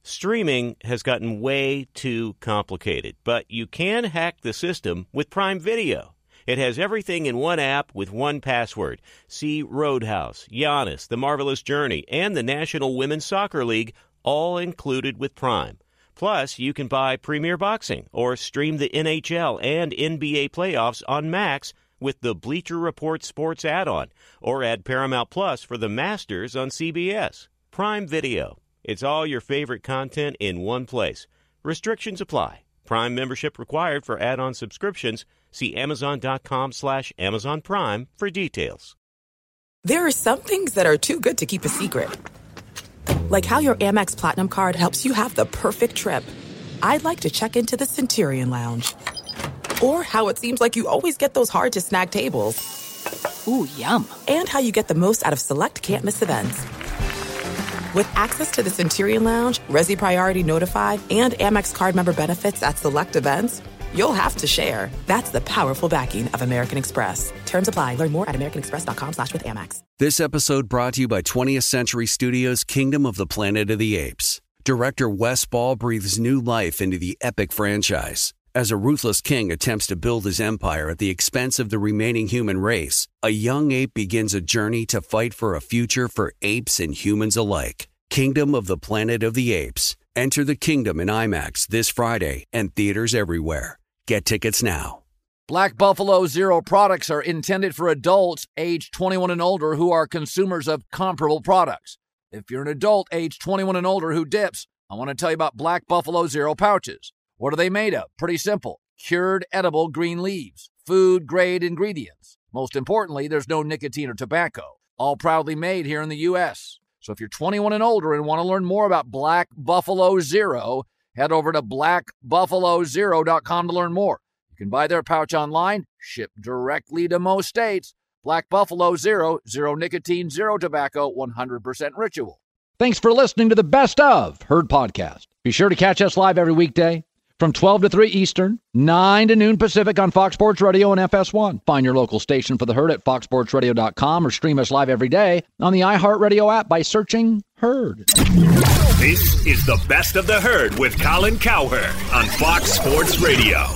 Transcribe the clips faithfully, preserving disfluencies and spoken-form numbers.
Streaming has gotten way too complicated, but you can hack the system with Prime Video. It has everything in one app with one password. See Roadhouse, Giannis, The Marvelous Journey, and the National Women's Soccer League, all included with Prime. Plus, you can buy Premier Boxing or stream the N H L and N B A playoffs on Max with the Bleacher Report Sports add-on, or add Paramount Plus for the Masters on C B S. Prime Video. It's all your favorite content in one place. Restrictions apply. Prime membership required for add-on subscriptions. See Amazon.com slash Amazon Prime for details. There are some things that are too good to keep a secret. Like how your Amex Platinum card helps you have the perfect trip. I'd like to check into the Centurion Lounge. Or how it seems like you always get those hard-to-snag tables. Ooh, yum. And how you get the most out of select can't-miss events. With access to the Centurion Lounge, Resi Priority Notified, and Amex card member benefits at select events, you'll have to share. That's the powerful backing of American Express. Terms apply. Learn more at americanexpress.com slash with Amex. This episode brought to you by twentieth Century Studios' Kingdom of the Planet of the Apes. Director Wes Ball breathes new life into the epic franchise. As a ruthless king attempts to build his empire at the expense of the remaining human race, a young ape begins a journey to fight for a future for apes and humans alike. Kingdom of the Planet of the Apes. Enter the kingdom in IMAX this Friday and theaters everywhere. Get tickets now. Black Buffalo Zero products are intended for adults age twenty-one and older who are consumers of comparable products. If you're an adult age twenty-one and older who dips, I want to tell you about Black Buffalo Zero pouches. What are they made of? Pretty simple. Cured edible green leaves. Food-grade ingredients. Most importantly, there's no nicotine or tobacco. All proudly made here in the U S So if you're twenty-one and older and want to learn more about Black Buffalo Zero, head over to black buffalo zero dot com to learn more. You can buy their pouch online, shipped directly to most states. Black Buffalo Zero, zero nicotine, zero tobacco, one hundred percent ritual. Thanks for listening to the Best of Herd Podcast. Be sure to catch us live every weekday from twelve to three Eastern, nine to noon Pacific on Fox Sports Radio and F S one. Find your local station for the Herd at fox sports radio dot com or stream us live every day on the iHeartRadio app by searching Herd. This is the Best of the Herd with Colin Cowherd on Fox Sports Radio.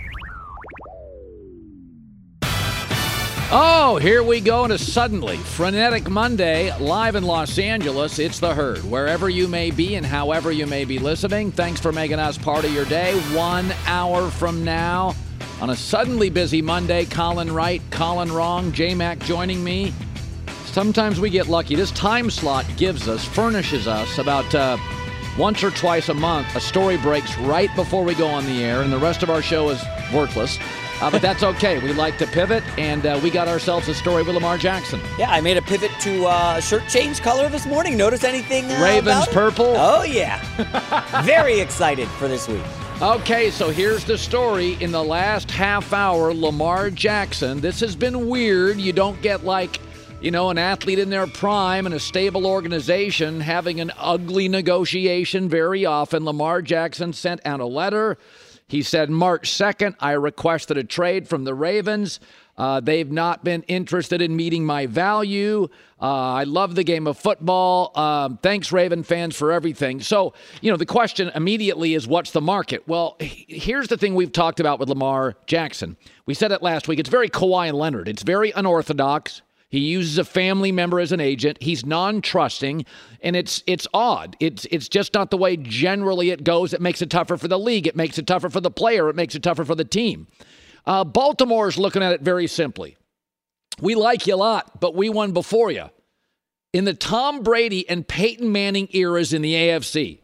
Oh, here we go into suddenly frenetic Monday live in Los Angeles. It's the Herd. Wherever you may be and however you may be listening, thanks for making us part of your day. One hour from now on a suddenly busy Monday, Colin Wright, Colin Wrong, J-Mac joining me. Sometimes we get lucky. This time slot gives us, furnishes us about uh, once or twice a month. A story breaks right before we go on the air, and the rest of our show is worthless. Uh, but that's okay. We like to pivot, and uh, we got ourselves a story with Lamar Jackson. Yeah, I made a pivot to uh, shirt change color this morning. Notice anything uh, Ravens about purple? It? Oh, yeah. Very excited for this week. Okay, so here's the story. In the last half hour, Lamar Jackson, this has been weird. You don't get, like, you know, an athlete in their prime and a stable organization having an ugly negotiation very often. Lamar Jackson sent out a letter. He said, March second, I requested a trade from the Ravens. Uh, they've not been interested in meeting my value. Uh, I love the game of football. Um, thanks, Raven fans, for everything. So, you know, the question immediately is, what's the market? Well, here's the thing we've talked about with Lamar Jackson. We said it last week. It's very Kawhi Leonard. It's very unorthodox. He uses a family member as an agent. He's non-trusting, and it's it's odd. It's it's just not the way generally it goes. It makes it tougher for the league. It makes it tougher for the player. It makes it tougher for the team. Uh, Baltimore is looking at it very simply. We like you a lot, but we won before you. In the Tom Brady and Peyton Manning eras in the A F C,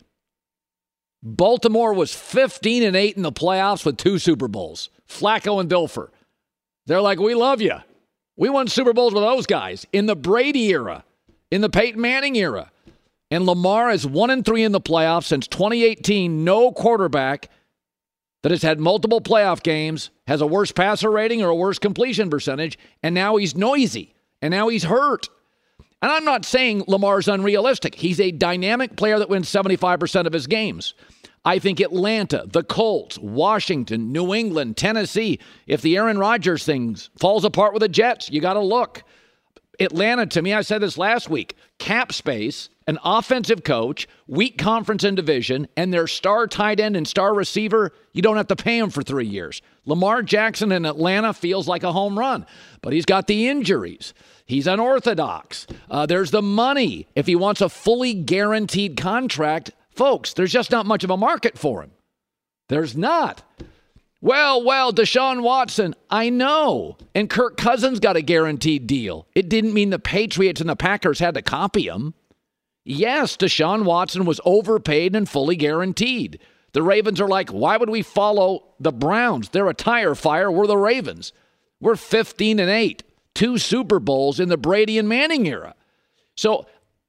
Baltimore was fifteen and eight in the playoffs with two Super Bowls. Flacco and Dilfer. They're like, we love you. We won Super Bowls with those guys in the Brady era, in the Peyton Manning era. And Lamar is one and three in the playoffs since twenty eighteen. No quarterback that has had multiple playoff games has a worse passer rating or a worse completion percentage. And now he's noisy. And now he's hurt. And I'm not saying Lamar's unrealistic. He's a dynamic player that wins seventy-five percent of his games. I think Atlanta, the Colts, Washington, New England, Tennessee, if the Aaron Rodgers thing falls apart with the Jets, you got to look. Atlanta, to me, I said this last week, cap space, an offensive coach, weak conference and division, and their star tight end and star receiver, you don't have to pay him for three years. Lamar Jackson in Atlanta feels like a home run, but he's got the injuries. He's unorthodox. Uh, there's the money. If he wants a fully guaranteed contract, folks, there's just not much of a market for him. There's not. Well, well, Deshaun Watson, I know. And Kirk Cousins got a guaranteed deal. It didn't mean the Patriots and the Packers had to copy him. Yes, Deshaun Watson was overpaid and fully guaranteed. The Ravens are like, why would we follow the Browns? They're a tire fire. We're the Ravens. We're fifteen and eight. Two Super Bowls in the Brady and Manning era. So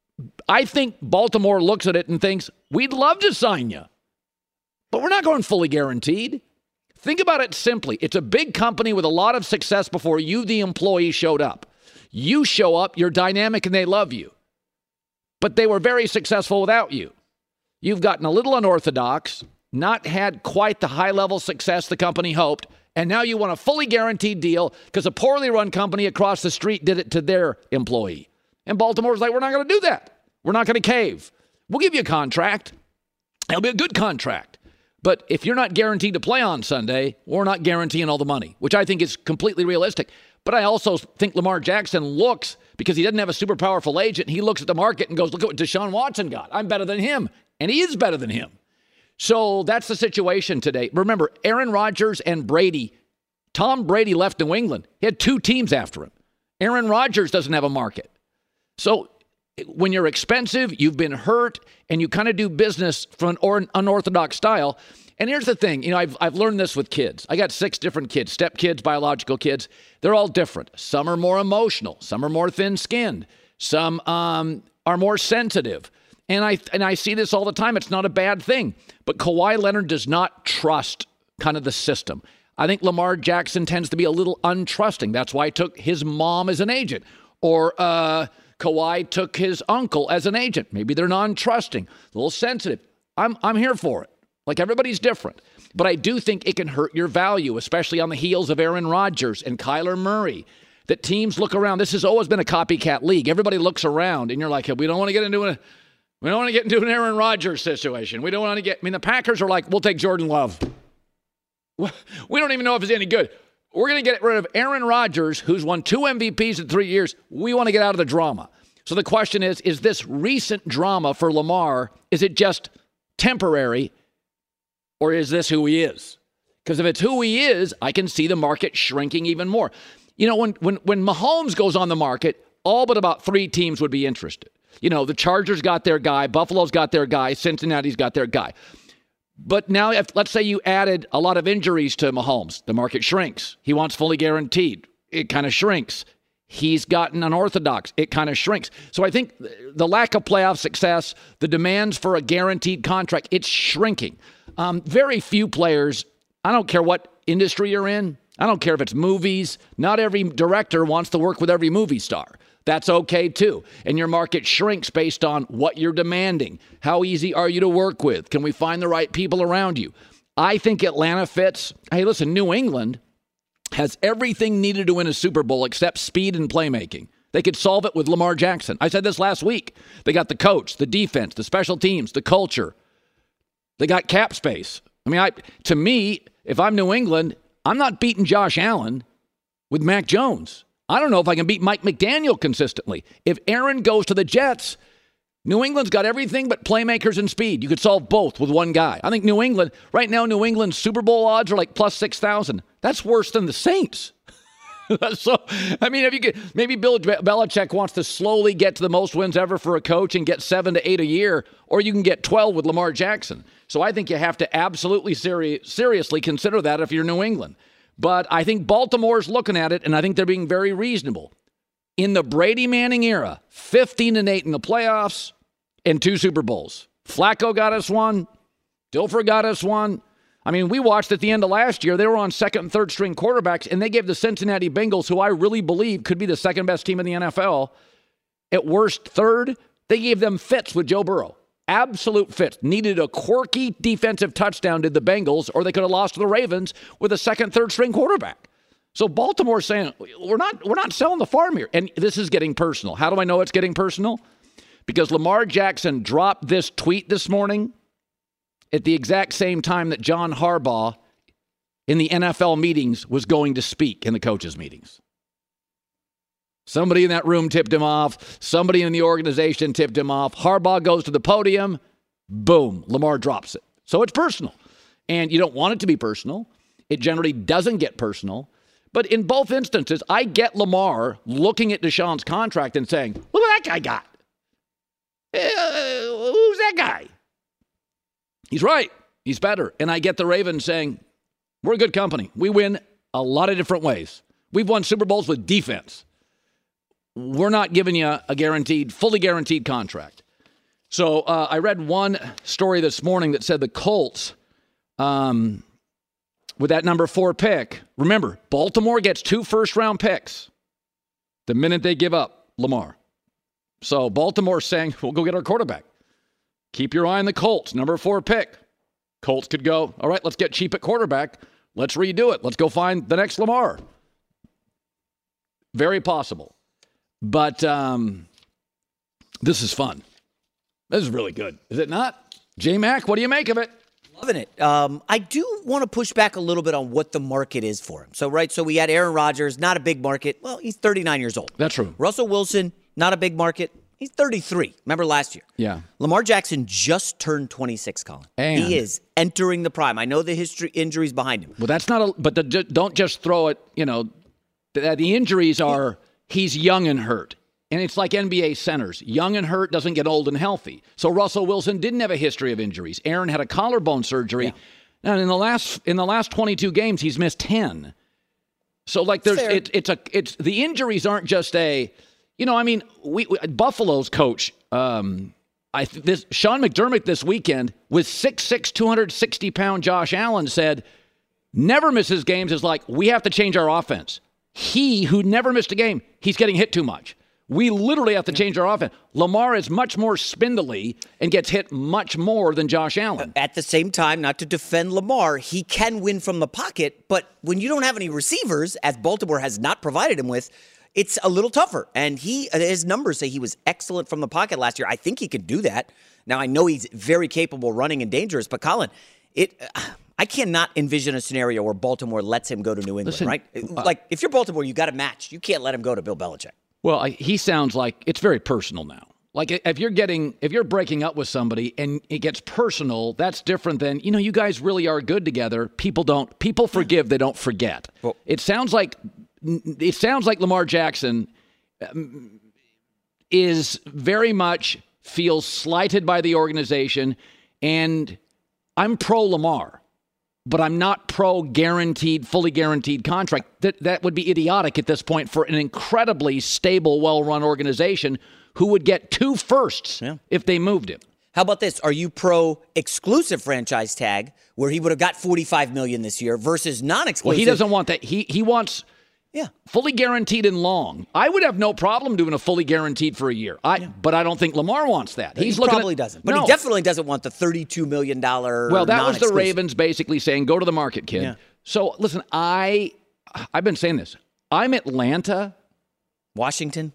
I think Baltimore looks at it and thinks, we'd love to sign you, but we're not going fully guaranteed. Think about it simply. It's a big company with a lot of success before you, the employee, showed up. You show up, you're dynamic, and they love you. But they were very successful without you. You've gotten a little unorthodox, not had quite the high-level success the company hoped, and now you want a fully guaranteed deal because a poorly run company across the street did it to their employee. And Baltimore's like, we're not going to do that. We're not going to cave. We'll give you a contract. It'll be a good contract. But if you're not guaranteed to play on Sunday, we're not guaranteeing all the money, which I think is completely realistic. But I also think Lamar Jackson looks, because he doesn't have a super powerful agent, he looks at the market and goes, look at what Deshaun Watson got. I'm better than him. And he is better than him. So that's the situation today. Remember, Aaron Rodgers and Brady, Tom Brady left New England. He had two teams after him. Aaron Rodgers doesn't have a market. So when you're expensive, you've been hurt, and you kind of do business from an unorthodox style. And here's the thing. You know, I've, I've learned this with kids. I got six different kids, step kids, biological kids. They're all different. Some are more emotional. Some are more thin-skinned. Some um, are more sensitive. And I and I see this all the time. It's not a bad thing. But Kawhi Leonard does not trust kind of the system. I think Lamar Jackson tends to be a little untrusting. That's why I took his mom as an agent. Or uh, Kawhi took his uncle as an agent. Maybe they're non-trusting, a little sensitive. I'm I'm here for it. Like, everybody's different. But I do think it can hurt your value, especially on the heels of Aaron Rodgers and Kyler Murray, that teams look around. This has always been a copycat league. Everybody looks around, and you're like, hey, we don't want to get into a we don't want to get into an Aaron Rodgers situation. We don't want to get – I mean, the Packers are like, we'll take Jordan Love. We don't even know if he's any good. We're going to get rid of Aaron Rodgers, who's won two M V Ps in three years. We want to get out of the drama. So the question is, is this recent drama for Lamar, is it just temporary, or is this who he is? Because if it's who he is, I can see the market shrinking even more. You know, when when when Mahomes goes on the market, all but about three teams would be interested. You know, the Chargers got their guy, Buffalo's got their guy, Cincinnati's got their guy. But now, if let's say you added a lot of injuries to Mahomes, the market shrinks. He wants fully guaranteed. It kind of shrinks. He's gotten unorthodox. It kind of shrinks. So I think the lack of playoff success, the demands for a guaranteed contract, it's shrinking. Um, very few players, I don't care what industry you're in. I don't care if it's movies. Not every director wants to work with every movie star. That's okay, too. And your market shrinks based on what you're demanding. How easy are you to work with? Can we find the right people around you? I think Atlanta fits. Hey, listen, New England has everything needed to win a Super Bowl except speed and playmaking. They could solve it with Lamar Jackson. I said this last week. They got the coach, the defense, the special teams, the culture. They got cap space. I mean, I, to me, if I'm New England, I'm not beating Josh Allen with Mac Jones. I don't know if I can beat Mike McDaniel consistently. If Aaron goes to the Jets, New England's got everything but playmakers and speed. You could solve both with one guy. I think New England, right now, New England's Super Bowl odds are like plus six thousand. That's worse than the Saints. So, I mean, if you could, maybe Bill Belichick wants to slowly get to the most wins ever for a coach and get seven to eight a year, or you can get twelve with Lamar Jackson. So I think you have to absolutely seri- seriously consider that if you're New England. But I think Baltimore's looking at it, and I think they're being very reasonable. In the Brady Manning era, fifteen and eight in the playoffs and two Super Bowls. Flacco got us one. Dilfer got us one. I mean, we watched at the end of last year, they were on second and third string quarterbacks, and they gave the Cincinnati Bengals, who I really believe could be the second best team in the N F L, at worst third, they gave them fits with Joe Burrow. Absolute fits. Needed a quirky defensive touchdown, did the Bengals, or they could have lost to the Ravens with a second, third string quarterback. So Baltimore's saying, we're not, we're not selling the farm here. And this is getting personal. How do I know it's getting personal? Because Lamar Jackson dropped this tweet this morning at the exact same time that John Harbaugh in the N F L meetings was going to speak in the coaches' meetings. Somebody in that room tipped him off. Somebody in the organization tipped him off. Harbaugh goes to the podium. Boom. Lamar drops it. So it's personal. And you don't want it to be personal. It generally doesn't get personal. But in both instances, I get Lamar looking at Deshaun's contract and saying, look what that guy got. Uh, who's that guy? He's right. He's better. And I get the Ravens saying, we're a good company. We win a lot of different ways. We've won Super Bowls with defense. We're not giving you a guaranteed, fully guaranteed contract. So uh, I read one story this morning that said the Colts, um, with that number four pick, remember, Baltimore gets two first-round picks the minute they give up Lamar. So Baltimore's saying, we'll go get our quarterback. Keep your eye on the Colts, number four pick. Colts could go, all right, let's get cheap at quarterback. Let's redo it. Let's go find the next Lamar. Very possible. But um, this is fun. This is really good. Is it not? J-Mac, what do you make of it? Loving it. Um, I do want to push back a little bit on what the market is for him. So, right, so we had Aaron Rodgers, not a big market. Well, he's thirty-nine years old. That's true. Russell Wilson, not a big market. He's thirty-three. Remember last year? Yeah. Lamar Jackson just turned twenty-six, Colin. And he is entering the prime. I know the history injuries behind him. Well, that's not a, but the, don't just throw it, you know, the, the injuries are, he's young and hurt. And it's like N B A centers. Young and hurt doesn't get old and healthy. So Russell Wilson didn't have a history of injuries. Aaron had a collarbone surgery. Yeah. And in the last in the last twenty-two games, he's missed ten. So like there's it, it's a it's the injuries aren't just a, you know, I mean, we, we Buffalo's coach, um, I this Sean McDermott this weekend with six six, two hundred sixty pound Josh Allen said, never misses games is like, we have to change our offense. He who never missed a game, he's getting hit too much. We literally have to change our offense. Lamar is much more spindly and gets hit much more than Josh Allen. At the same time, not to defend Lamar, he can win from the pocket, but when you don't have any receivers, as Baltimore has not provided him with, it's a little tougher. And he, his numbers say he was excellent from the pocket last year. I think he can do that. Now, I know he's very capable running and dangerous, but Colin, it... I cannot envision a scenario where Baltimore lets him go to New England, Listen, right? Uh, like, if you're Baltimore, you got to match. You can't let him go to Bill Belichick. Well, I, he sounds like it's very personal now. Like if you're getting, if you're breaking up with somebody and it gets personal, that's different than, you know, you guys really are good together. People don't, people forgive, they don't forget. Well, it sounds like, it sounds like Lamar Jackson um, is very much feels slighted by the organization, and I'm pro Lamar. But I'm not pro guaranteed, fully guaranteed contract. That that would be idiotic at this point for an incredibly stable, well-run organization who would get two firsts yeah. if they moved him. How about this? Are you pro exclusive franchise tag where he would have got forty-five million dollars this year versus non-exclusive? Well, he doesn't want that. He he wants yeah. fully guaranteed and long. I would have no problem doing a fully guaranteed for a year. I yeah. But I don't think Lamar wants that. He's he looking probably at, doesn't. But no. he definitely doesn't want the thirty-two million dollars Well, that was the Ravens basically saying, go to the market, kid. Yeah. So, listen, I, I've been saying this. I'm Atlanta. Washington.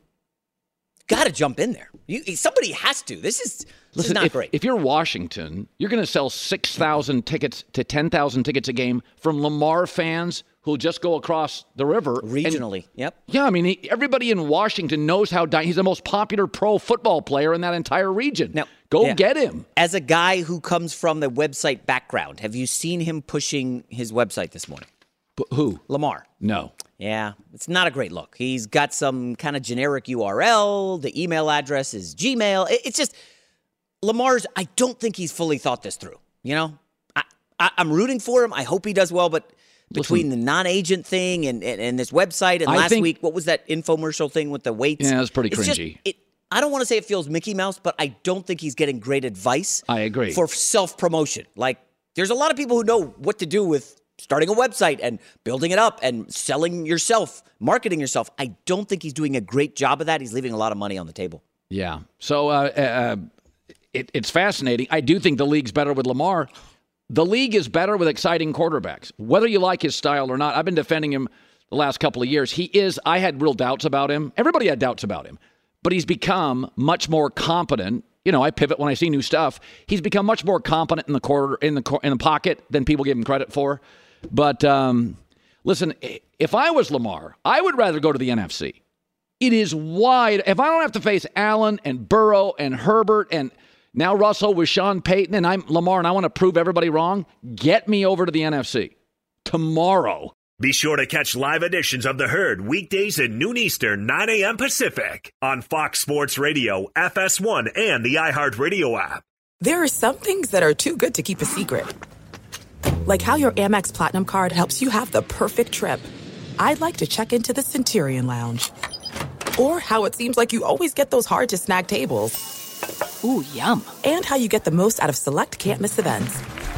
Got to jump in there. You, somebody has to. This is, this listen, is not if, great. If you're Washington, you're going to sell six thousand tickets to ten thousand tickets a game from Lamar fans who'll just go across the river. Regionally, and, yep. Yeah, I mean, he, everybody in Washington knows how di- he's the most popular pro football player in that entire region. Now, go yeah. get him. As a guy who comes from the website background, have you seen him pushing his website this morning? But who? Lamar. No. Yeah, it's not a great look. He's got some kind of generic U R L. The email address is Gmail. It's just, Lamar's, I don't think he's fully thought this through. You know, I, I, I'm rooting for him. I hope he does well, but between Listen, the non-agent thing and, and, and this website and I last think, week, what was that infomercial thing with the weights? Yeah, it was pretty it's cringy. Just, it, I don't want to say it feels Mickey Mouse, but I don't think he's getting great advice. I agree. For self-promotion. Like, there's a lot of people who know what to do with starting a website and building it up and selling yourself, marketing yourself. I don't think he's doing a great job of that. He's leaving a lot of money on the table. Yeah. So uh, uh, it, it's fascinating. I do think the league's better with Lamar. The league is better with exciting quarterbacks, whether you like his style or not. I've been defending him the last couple of years. He is, I had real doubts about him. Everybody had doubts about him. But he's become much more competent. You know, I pivot when I see new stuff. He's become much more competent in the quarter, in the in the pocket than people give him credit for. But um, listen, if I was Lamar, I would rather go to the N F C. It is wide. If I don't have to face Allen and Burrow and Herbert and now Russell with Sean Payton and I'm Lamar and I want to prove everybody wrong, get me over to the N F C tomorrow. Be sure to catch live editions of The Herd weekdays at noon Eastern, nine a.m. Pacific on Fox Sports Radio, F S one, and the iHeartRadio app. There are some things that are too good to keep a secret. Like how your Amex Platinum card helps you have the perfect trip. I'd like to check into the Centurion Lounge. Or how it seems like you always get those hard-to-snag tables. Ooh, yum. And how you get the most out of select can't-miss events.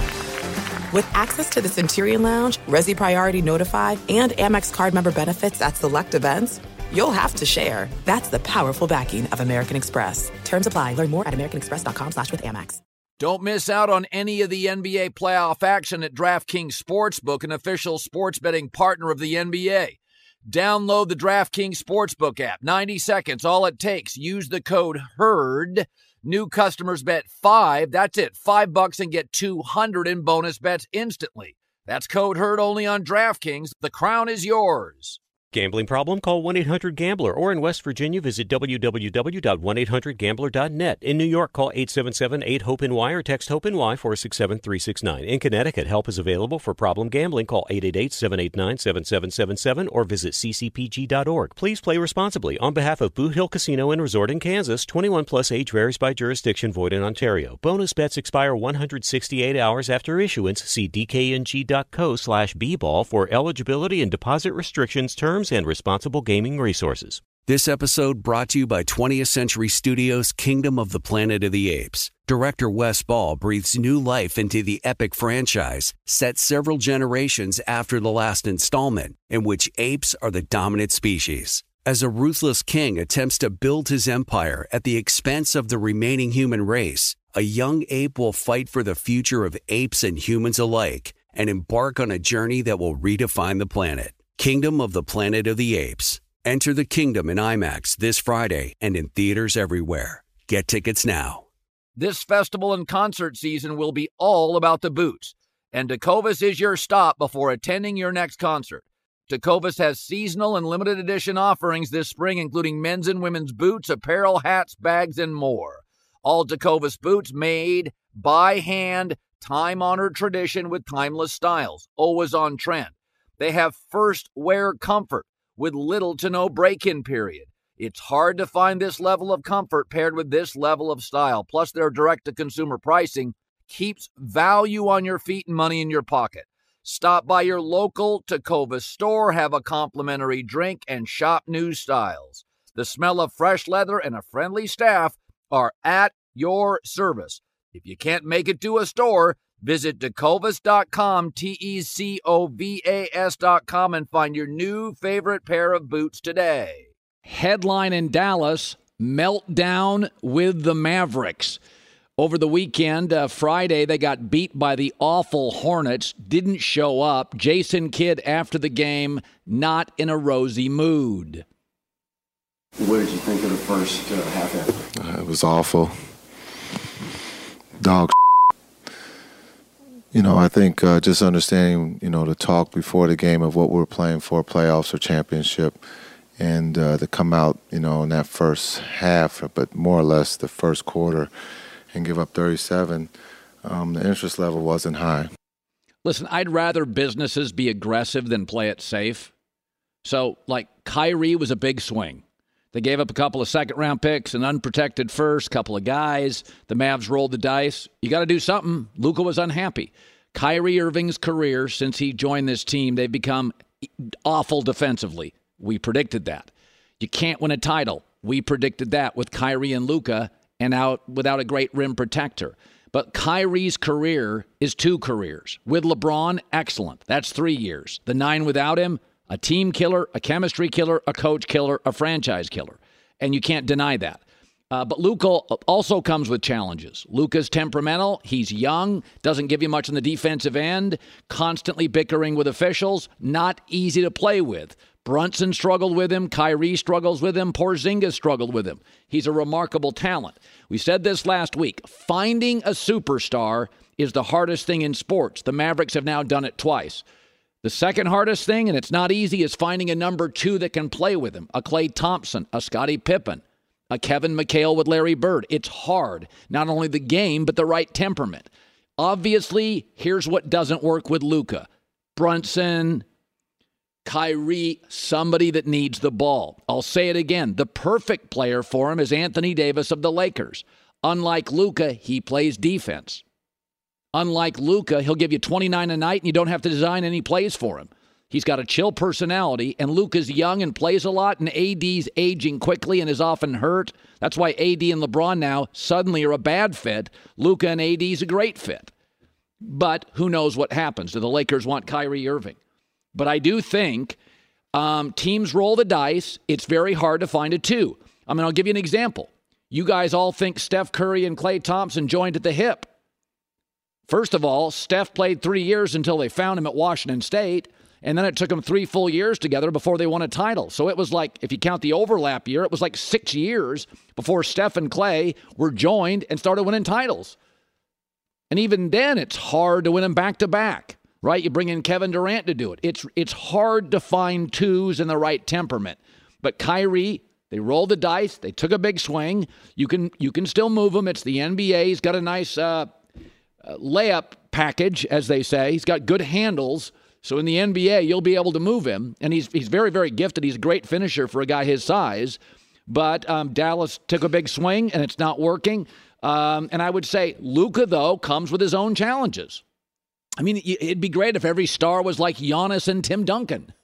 With access to the Centurion Lounge, Resi Priority Notified, and Amex card member benefits at select events, you'll have to share. That's the powerful backing of American Express. Terms apply. Learn more at americanexpress.com slash with Amex. Don't miss out on any of the N B A playoff action at DraftKings Sportsbook, an official sports betting partner of the N B A. Download the DraftKings Sportsbook app. ninety seconds, all it takes. Use the code HERD. New customers bet five. That's it. Five bucks and get two hundred in bonus bets instantly. That's code HERD only on DraftKings. The crown is yours. Gambling problem? Call one eight hundred gambler. Or in West Virginia, visit w w w dot one eight hundred gambler dot net. In New York, call eight seven seven eight hope N Y or text HOPE-NY four six seven three six nine. In Connecticut, help is available for problem gambling. Call eight eight eight seven eight nine seven seven seven seven or visit c c p g dot org. Please play responsibly. On behalf of Boot Hill Casino and Resort in Kansas, twenty-one plus age varies by jurisdiction, void in Ontario. Bonus bets expire one hundred sixty-eight hours after issuance. See d k n g dot co slash b ball for eligibility and deposit restrictions, terms, and responsible gaming resources. This episode brought to you by twentieth Century Studios' Kingdom of the Planet of the Apes. Director Wes Ball breathes new life into the epic franchise, set several generations after the last installment, in which apes are the dominant species. As a ruthless king attempts to build his empire at the expense of the remaining human race, a young ape will fight for the future of apes and humans alike and embark on a journey that will redefine the planet. Kingdom of the Planet of the Apes. Enter the kingdom in IMAX this Friday and in theaters everywhere. Get tickets now. This festival and concert season will be all about the boots, and Tecovas is your stop before attending your next concert. Tecovas has seasonal and limited edition offerings this spring, including men's and women's boots, apparel, hats, bags, and more. All Tecovas boots made by hand, time-honored tradition with timeless styles, always on trend. They have first wear comfort with little to no break-in period. It's hard to find this level of comfort paired with this level of style. Plus, their direct-to-consumer pricing keeps value on your feet and money in your pocket. Stop by your local Tecovas store, have a complimentary drink, and shop new styles. The smell of fresh leather and a friendly staff are at your service. If you can't make it to a store, visit tecovas dot com, T E C O V A S dot com, and find your new favorite pair of boots today. Headline in Dallas, meltdown with the Mavericks. Over the weekend, uh, Friday, they got beat by the awful Hornets, didn't show up. Jason Kidd, after the game, not in a rosy mood. What did you think of the first uh, half? Uh, it was awful. Dog. You know, I think uh, just understanding, you know, the talk before the game of what we were playing for, playoffs or championship, and uh, to come out, you know, in that first half, but more or less the first quarter, and give up thirty-seven, um, the interest level wasn't high. Listen, I'd rather businesses be aggressive than play it safe. So, like, Kyrie was a big swing. They gave up a couple of second-round picks, an unprotected first, couple of guys. The Mavs rolled the dice. You got to do something. Luka was unhappy. Kyrie Irving's career, since he joined this team, they've become awful defensively. We predicted that. You can't win a title. We predicted that with Kyrie and Luka and out without a great rim protector. But Kyrie's career is two careers. With LeBron, excellent. That's three years. The nine without him, a team killer, a chemistry killer, a coach killer, a franchise killer. And you can't deny that. Uh, but Luka also comes with challenges. Luka's temperamental. He's young, doesn't give you much on the defensive end, constantly bickering with officials, not easy to play with. Brunson struggled with him. Kyrie struggles with him. Porzingis struggled with him. He's a remarkable talent. We said this last week. Finding a superstar is the hardest thing in sports. The Mavericks have now done it twice. The second hardest thing, and it's not easy, is finding a number two that can play with him. A Klay Thompson, a Scottie Pippen, a Kevin McHale with Larry Bird. It's hard. Not only the game, but the right temperament. Obviously, here's what doesn't work with Luka. Brunson, Kyrie, somebody that needs the ball. I'll say it again. The perfect player for him is Anthony Davis of the Lakers. Unlike Luka, he plays defense. Unlike Luka, he'll give you twenty-nine a night and you don't have to design any plays for him. He's got a chill personality, and Luka's young and plays a lot, and A D's aging quickly and is often hurt. That's why A D and LeBron now suddenly are a bad fit. Luka and A D's a great fit. But who knows what happens? Do the Lakers want Kyrie Irving? But I do think um, teams roll the dice. It's very hard to find a two. I mean, I'll give you an example. You guys all think Steph Curry and Klay Thompson joined at the hip. First of all, Steph played three years until they found him at Washington State. And then it took them three full years together before they won a title. So it was like, if you count the overlap year, it was like six years before Steph and Klay were joined and started winning titles. And even then, it's hard to win them back-to-back, right? You bring in Kevin Durant to do it. It's it's hard to find twos in the right temperament. But Kyrie, they rolled the dice. They took a big swing. You can you can still move him. It's the N B A. He's got a nice uh, uh, layup package, as they say. He's got good handles. So in the N B A, you'll be able to move him. And he's he's very, very gifted. He's a great finisher for a guy his size. But um, Dallas took a big swing, and it's not working. Um, and I would say Luka, though, comes with his own challenges. I mean, it'd be great if every star was like Giannis and Tim Duncan.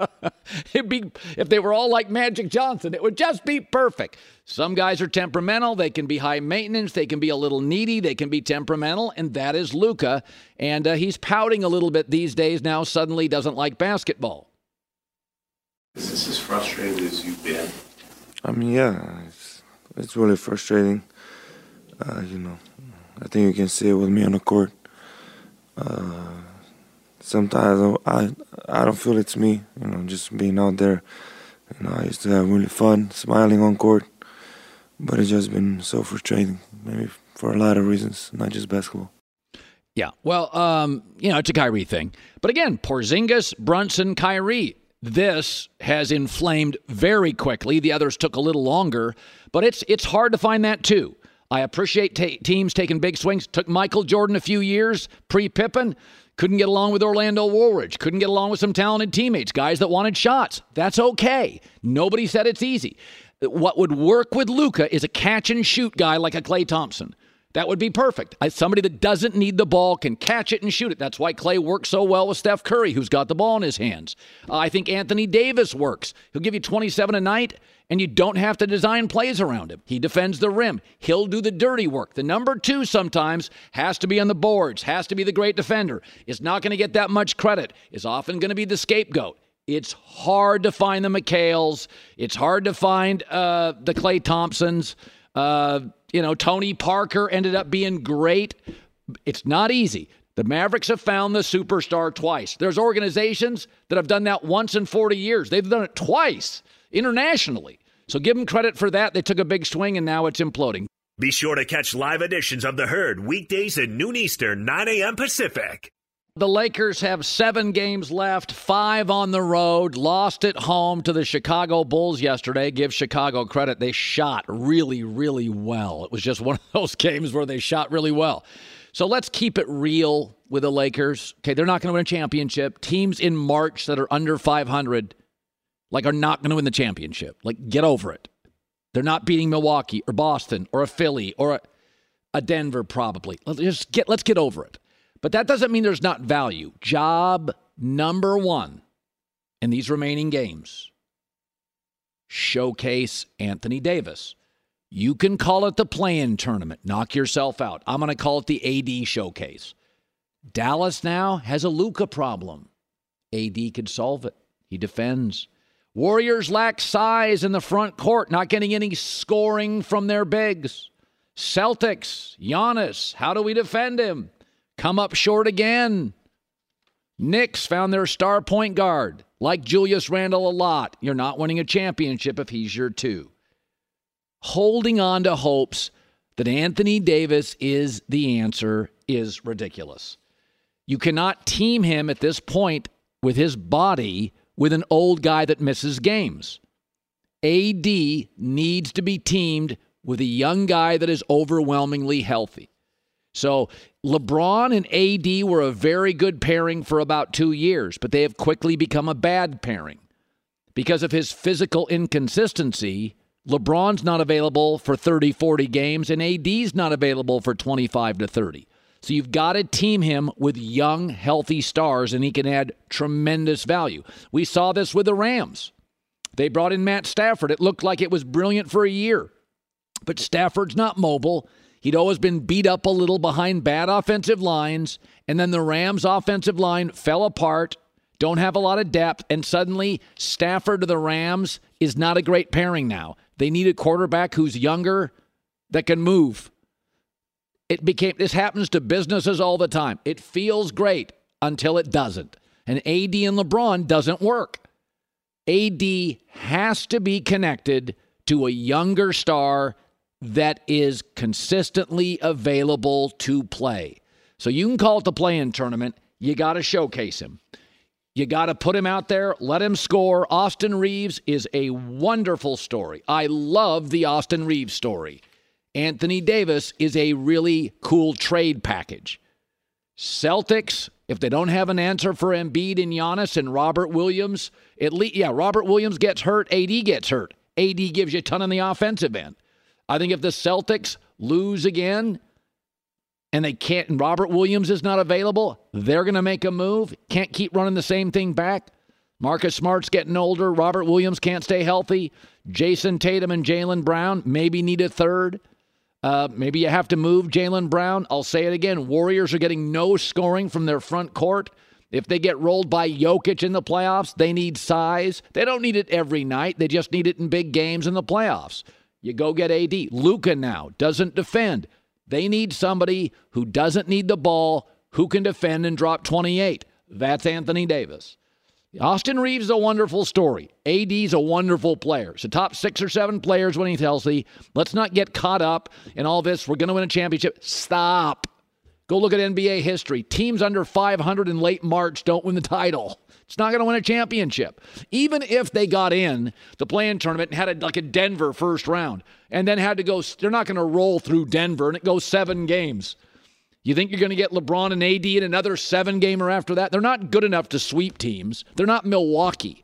It'd be if they were all like Magic Johnson. It would just be perfect. Some guys are temperamental. They can be high maintenance. They can be a little needy. They can be temperamental, and that is Luka. And uh, he's pouting a little bit these days now. Suddenly doesn't like basketball. Is this as frustrated as you've been? I mean, yeah, it's, it's really frustrating. Uh, you know, I think you can see it with me on the court. Uh, sometimes I I don't feel it's me, you know, just being out there. You know, I used to have really fun, smiling on court, but it's just been so frustrating, maybe for a lot of reasons, not just basketball. Yeah, well, um, you know, it's a Kyrie thing. But again, Porzingis, Brunson, Kyrie, this has inflamed very quickly. The others took a little longer, but it's it's hard to find that too. I appreciate ta- teams taking big swings. Took Michael Jordan a few years, pre-Pippen. Couldn't get along with Orlando Woolridge. Couldn't get along with some talented teammates, guys that wanted shots. That's okay. Nobody said it's easy. What would work with Luka is a catch-and-shoot guy like a Klay Thompson. That would be perfect. Somebody that doesn't need the ball, can catch it and shoot it. That's why Klay works so well with Steph Curry, who's got the ball in his hands. Uh, I think Anthony Davis works. He'll give you twenty-seven a night, and you don't have to design plays around him. He defends the rim. He'll do the dirty work. The number two sometimes has to be on the boards, has to be the great defender. Is not going to get that much credit. Is often going to be the scapegoat. It's hard to find the McHales. It's hard to find uh, the Klay Thompsons. Uh, you know, Tony Parker ended up being great. It's not easy. The Mavericks have found the superstar twice. There's organizations that have done that once in forty years. They've done it twice internationally. So give them credit for that. They took a big swing, and now it's imploding. Be sure to catch live editions of The Herd weekdays at noon Eastern, nine a.m. Pacific. The Lakers have seven games left, five on the road, lost at home to the Chicago Bulls yesterday. Give Chicago credit. They shot really, really well. It was just one of those games where they shot really well. So let's keep it real with the Lakers. Okay, they're not going to win a championship. Teams in March that are under five hundred, like, are not going to win the championship. Like, get over it. They're not beating Milwaukee or Boston or a Philly or a, a Denver probably. Let's just get let's get over it. But that doesn't mean there's not value. Job number one in these remaining games, showcase Anthony Davis. You can call it the play-in tournament. Knock yourself out. I'm going to call it the A D showcase. Dallas now has a Luka problem. A D could solve it. He defends. Warriors lack size in the front court, not getting any scoring from their bigs. Celtics, Giannis, how do we defend him? Come up short again. Knicks found their star point guard. Like Julius Randle a lot. You're not winning a championship if he's your two. Holding on to hopes that Anthony Davis is the answer is ridiculous. You cannot team him at this point with his body with an old guy that misses games. A D needs to be teamed with a young guy that is overwhelmingly healthy. So LeBron and A D were a very good pairing for about two years, but they have quickly become a bad pairing. Because of his physical inconsistency, LeBron's not available for thirty, forty games, and A D's not available for twenty-five to thirty. So you've got to team him with young, healthy stars, and he can add tremendous value. We saw this with the Rams. They brought in Matt Stafford. It looked like it was brilliant for a year. But Stafford's not mobile. He'd always been beat up a little behind bad offensive lines, and then the Rams' offensive line fell apart, don't have a lot of depth, and suddenly Stafford to the Rams is not a great pairing now. They need a quarterback who's younger that can move. It became this happens to businesses all the time. It feels great until it doesn't. And A D and LeBron doesn't work. A D has to be connected to a younger star that is consistently available to play. So you can call it the play-in tournament. You got to showcase him. You got to put him out there, let him score. Austin Reeves is a wonderful story. I love the Austin Reeves story. Anthony Davis is a really cool trade package. Celtics, if they don't have an answer for Embiid and Giannis and Robert Williams, at least, yeah, Robert Williams gets hurt, A D gets hurt. A D gives you a ton on the offensive end. I think if the Celtics lose again and they can't, and Robert Williams is not available, they're going to make a move. Can't keep running the same thing back. Marcus Smart's getting older. Robert Williams can't stay healthy. Jason Tatum and Jaylen Brown maybe need a third. Uh, maybe you have to move Jaylen Brown. I'll say it again. Warriors are getting no scoring from their front court. If they get rolled by Jokic in the playoffs, they need size. They don't need it every night. They just need it in big games in the playoffs. You go get A D. Luka now doesn't defend. They need somebody who doesn't need the ball, who can defend and drop twenty-eight. That's Anthony Davis. Austin Reeves is a wonderful story. A D's a wonderful player. It's the top six or seven players when he's healthy. Let's not get caught up in all this. We're going to win a championship. Stop. Go look at N B A history. Teams under five hundred in late March don't win the title. It's not going to win a championship. Even if they got in the play-in tournament and had a, like a Denver first round and then had to go, they're not going to roll through Denver and it goes seven games. You think you're going to get LeBron and A D in another seven-gamer after that? They're not good enough to sweep teams. They're not Milwaukee,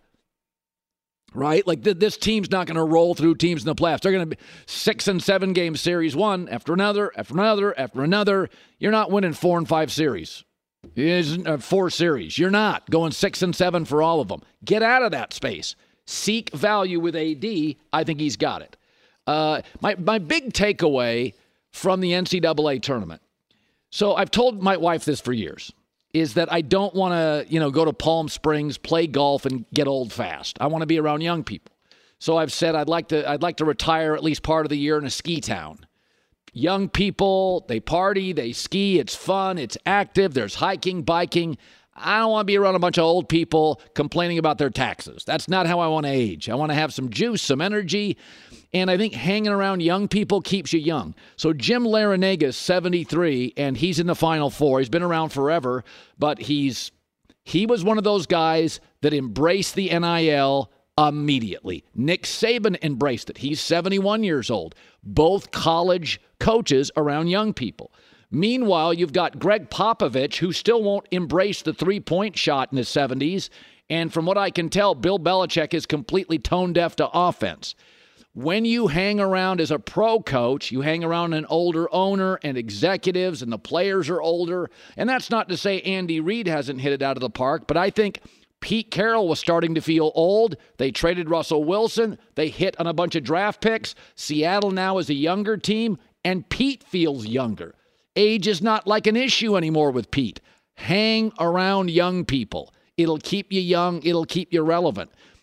right? Like th- this team's not going to roll through teams in the playoffs. They're going to be six- and seven-game series one after another, after another, after another. You're not winning four and five series. It isn't uh, four series. You're not going six and seven for all of them. Get out of that space. Seek value with A D. I think he's got it. Uh, my my big takeaway from the N C double A tournament. So I've told my wife this for years, is that I don't want to, you know, go to Palm Springs, play golf, and get old fast. I want to be around young people. So I've said I'd like to I'd like to retire at least part of the year in a ski town. Young people, they party, they ski, it's fun, it's active, there's hiking, biking. I don't want to be around a bunch of old people complaining about their taxes. That's not how I want to age. I want to have some juice, some energy, and I think hanging around young people keeps you young. So Jim Larrañaga is seventy-three, and he's in the Final Four. He's been around forever, but he's he was one of those guys that embraced the N I L immediately. Nick Saban embraced it. He's seventy-one years old. Both college coaches around young people. Meanwhile, you've got Greg Popovich, who still won't embrace the three-point shot in his seventies. And from what I can tell, Bill Belichick is completely tone-deaf to offense. When you hang around as a pro coach, you hang around an older owner and executives, and the players are older. And that's not to say Andy Reid hasn't hit it out of the park, but I think Pete Carroll was starting to feel old. They traded Russell Wilson. They hit on a bunch of draft picks. Seattle now is a younger team, and Pete feels younger. Age is not like an issue anymore with Pete. Hang around young people. It'll keep you young. It'll keep you relevant.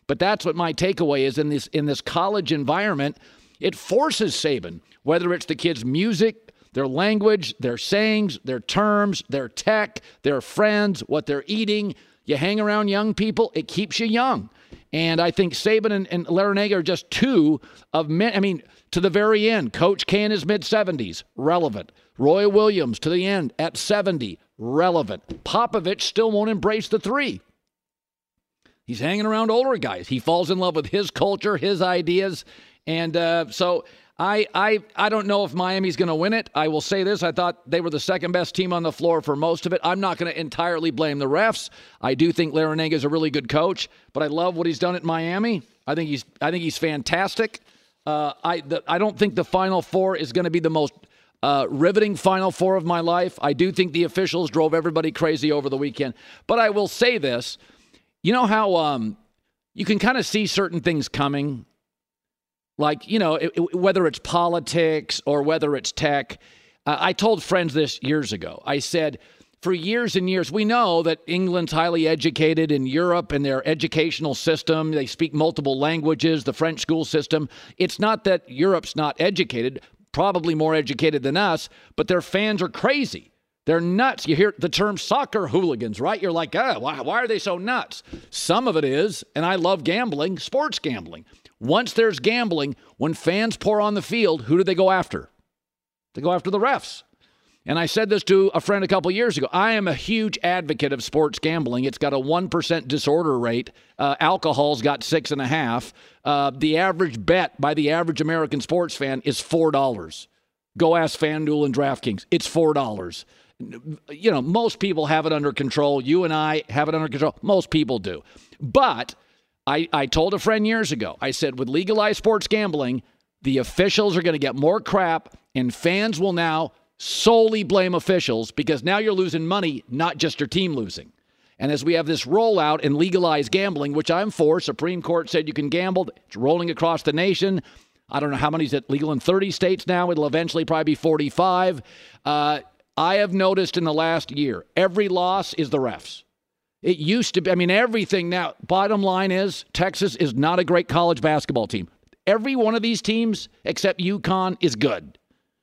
But that's what my takeaway is in this in this college environment. It forces Saban, whether it's the kids' music, their language, their sayings, their terms, their tech, their friends, what they're eating. You hang around young people, it keeps you young. And I think Saban and, and Larrañaga are just two of many. I mean, to the very end, Coach K in his mid-seventies, relevant. Roy Williams to the end at seventy, relevant. Popovich still won't embrace the three. He's hanging around older guys. He falls in love with his culture, his ideas. And uh, so I, I I don't know if Miami's going to win it. I will say this. I thought they were the second best team on the floor for most of it. I'm not going to entirely blame the refs. I do think Larrañaga is a really good coach, but I love what he's done at Miami. I think he's I think he's fantastic. Uh, I the, I don't think the Final Four is going to be the most uh, riveting Final Four of my life. I do think the officials drove everybody crazy over the weekend. But I will say this. You know how um, you can kind of see certain things coming? Like, you know, it, it, whether it's politics or whether it's tech. Uh, I told friends this years ago. I said, for years and years, we know that England's highly educated in Europe and their educational system. They speak multiple languages, the French school system. It's not that Europe's not educated, probably more educated than us, but their fans are crazy. They're nuts. You hear the term soccer hooligans, right? You're like, oh, why, why are they so nuts? Some of it is, and I love gambling, sports gambling. Once there's gambling, when fans pour on the field, who do they go after? They go after the refs. And I said this to a friend a couple years ago. I am a huge advocate of sports gambling. It's got a one percent disorder rate. Uh, alcohol's got six and a half. Uh, the average bet by the average American sports fan is four dollars. Go ask FanDuel and DraftKings. It's four dollars. You know, most people have it under control. You and I have it under control. Most people do. But I, I told a friend years ago, I said, with legalized sports gambling, the officials are going to get more crap, and fans will now solely blame officials because now you're losing money, not just your team losing. And as we have this rollout in legalized gambling, which I'm for, Supreme Court said you can gamble. It's rolling across the nation. I don't know how many's it legal in thirty states now. It'll eventually probably be forty-five. Uh, I have noticed in the last year, every loss is the refs. It used to be, I mean, everything now, bottom line is, Texas is not a great college basketball team. Every one of these teams, except UConn, is good.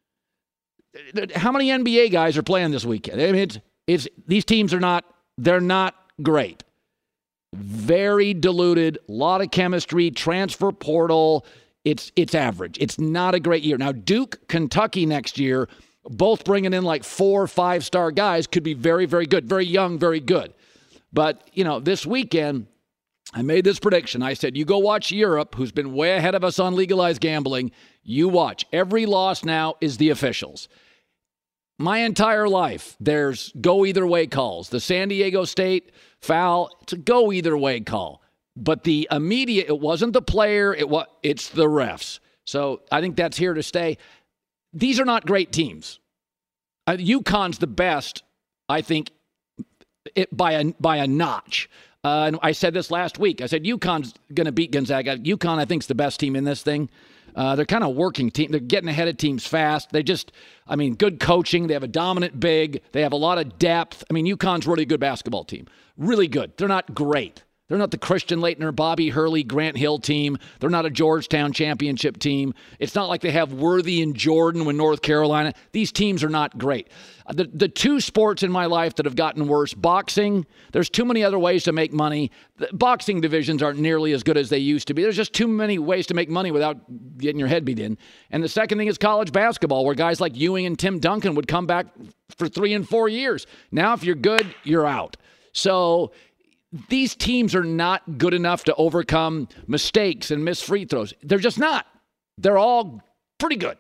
How many N B A guys are playing this weekend? I mean, it's, it's these teams are not, they're not great. Very diluted, a lot of chemistry, transfer portal. It's, it's average. It's not a great year. Now, Duke, Kentucky next year, both bringing in like four, five-star guys, could be very, very good. Very young, very good. But, you know, this weekend, I made this prediction. I said, you go watch Europe, who's been way ahead of us on legalized gambling. You watch. Every loss now is the officials. My entire life, there's go-either-way calls. The San Diego State foul, it's a go-either-way call. But the immediate, it wasn't the player, it was, it's the refs. So I think that's here to stay. These are not great teams. Uh, UConn's the best, I think, it, by a by a notch. Uh, and I said this last week. I said UConn's going to beat Gonzaga. UConn, I think, is the best team in this thing. Uh, they're kind of working team. They're getting ahead of teams fast. They just, I mean, good coaching. They have a dominant big. They have a lot of depth. I mean, UConn's really a good basketball team. Really good. They're not great. They're not the Christian Laettner, Bobby Hurley, Grant Hill team. They're not a Georgetown championship team. It's not like they have Worthy and Jordan when North Carolina. These teams are not great. The, the two sports in my life that have gotten worse, boxing, there's too many other ways to make money. The boxing divisions aren't nearly as good as they used to be. There's just too many ways to make money without getting your head beat in. And the second thing is college basketball, where guys like Ewing and Tim Duncan would come back for three and four years. Now, if you're good, you're out. So these teams are not good enough to overcome mistakes and miss free throws. They're just not. They're all pretty good.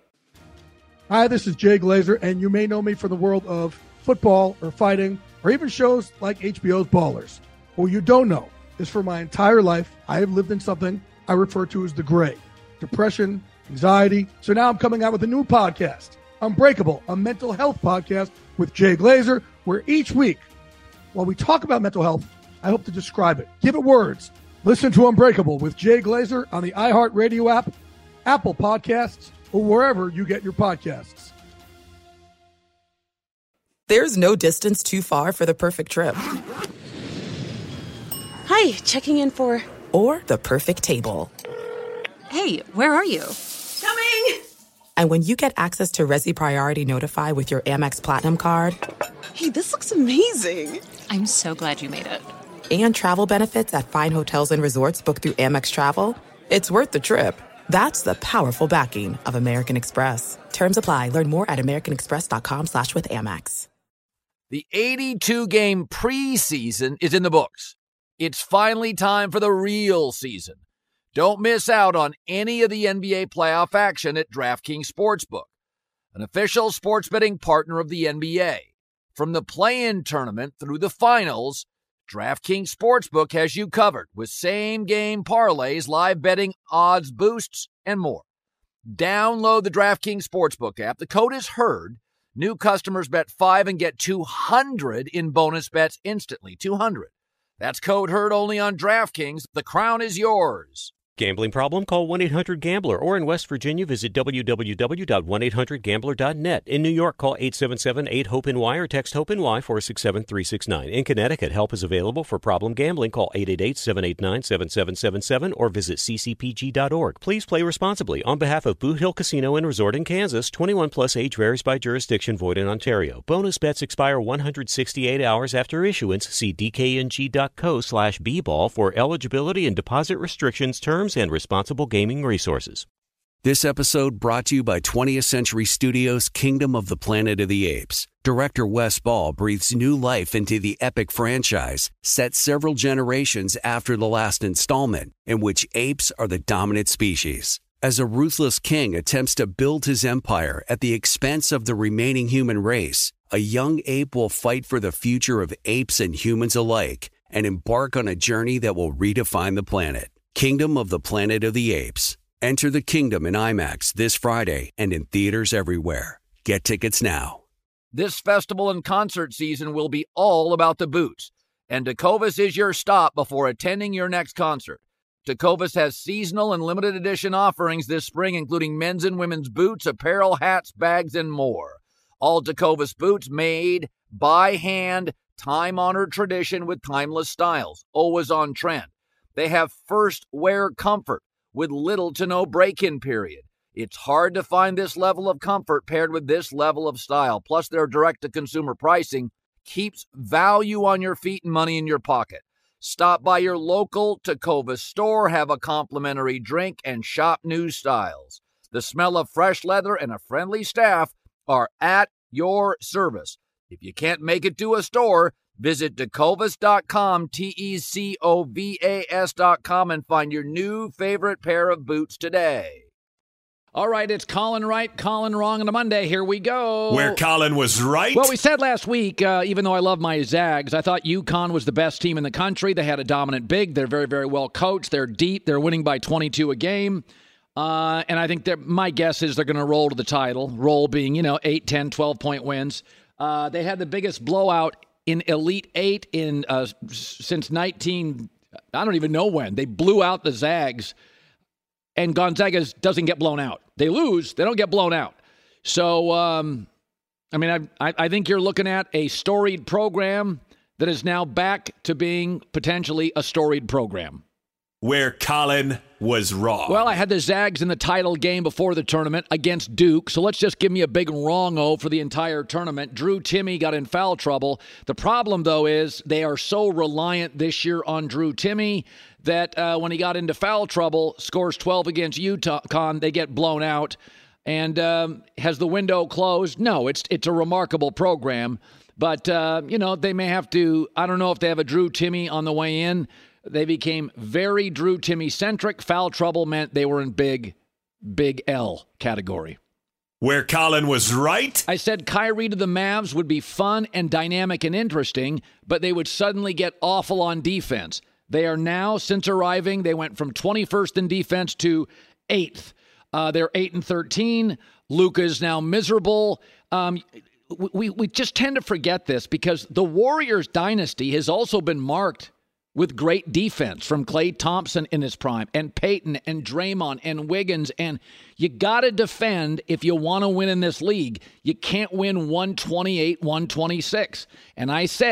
Hi, this is Jay Glazer, and you may know me from the world of football or fighting or even shows like H B O's Ballers. What you don't know is for my entire life, I have lived in something I refer to as the gray. Depression, anxiety. So now I'm coming out with a new podcast, Unbreakable, a mental health podcast with Jay Glazer, where each week, while we talk about mental health, I hope to describe it. Give it words. Listen to Unbreakable with Jay Glazer on the iHeartRadio app, Apple Podcasts, or wherever you get your podcasts. There's no distance too far for the perfect trip. Hi, checking in for... or the perfect table. Hey, where are you? Coming! And when you get access to Resi Priority Notify with your Amex Platinum card... Hey, this looks amazing. I'm so glad you made it. And travel benefits at fine hotels and resorts booked through Amex Travel, it's worth the trip. That's the powerful backing of American Express. Terms apply. Learn more at americanexpress.com slash with Amex. The eighty-two game preseason is in the books. It's finally time for the real season. Don't miss out on any of the N B A playoff action at DraftKings Sportsbook, an official sports betting partner of the N B A. From the play-in tournament through the finals, DraftKings Sportsbook has you covered with same-game parlays, live betting, odds boosts, and more. Download the DraftKings Sportsbook app. The code is HEARD. New customers bet five and get two hundred in bonus bets instantly. two hundred. That's code HEARD only on DraftKings. The crown is yours. Gambling problem? Call one eight hundred gambler, or in West Virginia, visit w w w dot one eight hundred gambler dot net. In New York, call eight seven seven eight hope N Y or text HOPE-NY four six seven three six nine. In Connecticut, help is available for problem gambling. Call eight eight eight seven eight nine seven seven seven seven or visit c c p g dot org. Please play responsibly. On behalf of Boot Hill Casino and Resort in Kansas, twenty-one plus age varies by jurisdiction, void in Ontario. Bonus bets expire one hundred sixty-eight hours after issuance. See d k n g dot co slash b ball for eligibility and deposit restrictions, terms, and responsible gaming resources. This episode brought to you by twentieth Century Studios' Kingdom of the Planet of the Apes. Director Wes Ball breathes new life into the epic franchise, set several generations after the last installment, in which apes are the dominant species. As a ruthless king attempts to build his empire at the expense of the remaining human race, a young ape will fight for the future of apes and humans alike and embark on a journey that will redefine the planet. Kingdom of the Planet of the Apes. Enter the kingdom in IMAX this Friday and in theaters everywhere. Get tickets now. This festival and concert season will be all about the boots, and Tecovas is your stop before attending your next concert. Tecovas has seasonal and limited edition offerings this spring, including men's and women's boots, apparel, hats, bags, and more. All Tecovas boots made by hand, time-honored tradition with timeless styles, always on trend. They have first wear comfort with little to no break-in period. It's hard to find this level of comfort paired with this level of style. Plus, their direct-to-consumer pricing keeps value on your feet and money in your pocket. Stop by your local Tecovas store, have a complimentary drink, and shop new styles. The smell of fresh leather and a friendly staff are at your service. If you can't make it to a store, visit tecovas dot com, T E C O V A S dot com, and find your new favorite pair of boots today. All right, it's Colin right, Colin wrong on a Monday. Here we go. Where Colin was right. Well, we said last week, uh, even though I love my Zags, I thought UConn was the best team in the country. They had a dominant big. They're very, very well coached. They're deep. They're winning by twenty-two a game. Uh, and I think my guess is they're going to roll to the title, roll being, you know, eight, ten, twelve-point wins. Uh, they had the biggest blowout in Elite Eight in uh, since nineteen, I don't even know when. They blew out the Zags, and Gonzaga doesn't get blown out. They lose, they don't get blown out. So, um, I mean, I, I think you're looking at a storied program that is now back to being potentially a storied program. Where Colin was wrong. Well, I had the Zags in the title game before the tournament against Duke, so let's just give me a big wrong-o for the entire tournament. Drew Timme got in foul trouble. The problem, though, is they are so reliant this year on Drew Timme that uh, when he got into foul trouble, scores twelve against UConn, they get blown out. And um, has the window closed? No, it's it's a remarkable program. But, uh, you know, they may have to, I don't know if they have a Drew Timme on the way in. They became very Drew Timme-centric. Foul trouble meant they were in big, big L category. Where Colin was right? I said Kyrie to the Mavs would be fun and dynamic and interesting, but they would suddenly get awful on defense. They are now, since arriving, they went from twenty-first in defense to eighth. Uh, they're eight and thirteen. Luka is now miserable. Um, we, we just tend to forget this because the Warriors dynasty has also been marked with great defense from Klay Thompson in his prime, and Peyton, and Draymond, and Wiggins. And you got to defend if you want to win in this league. You can't win one twenty-eight, one twenty-six. And I said,